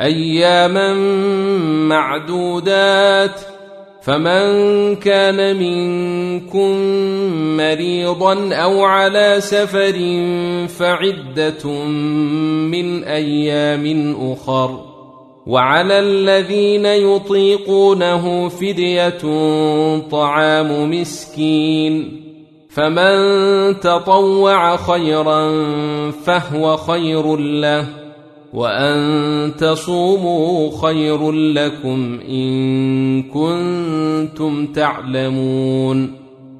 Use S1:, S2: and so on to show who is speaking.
S1: أياما معدودات، فمن كان منكم مريضا أو على سفر فعدة من أيام أخر، وعلى الذين يطيقونه فدية طعام مسكين، فمن تطوع خيرا فهو خير له، وأن تصوموا خير لكم إن كنتم تعلمون.